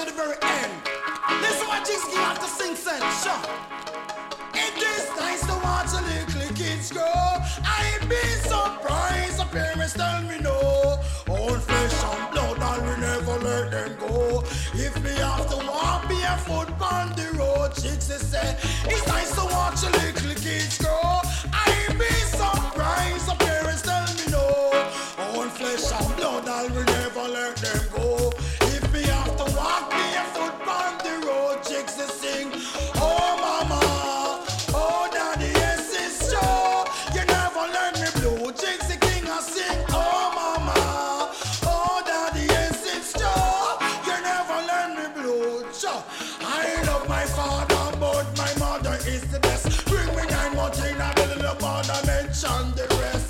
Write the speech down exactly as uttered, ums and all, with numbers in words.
the very end. Listen what Jigsky have to sing, son. Sure. It is nice to watch a little kids grow. I'd be surprised if parents tell me no. Own flesh and blood, and we never let them go. If me have to walk barefoot on the road, Jigsky say, it's nice to watch a little kids grow. I'd be surprised if parents tell me no. Own flesh and blood, and we never let them go. If me have to walk barefoot on the road, Jigsky sing, oh mama, oh daddy, yes it's true. You never learn me blue. Jigsky King I sing, oh mama, oh daddy, yes it's true. You never learn me blue. Sure. I love my father, but my mother is the best. Bring me nine more thing, I will love more than mention the rest.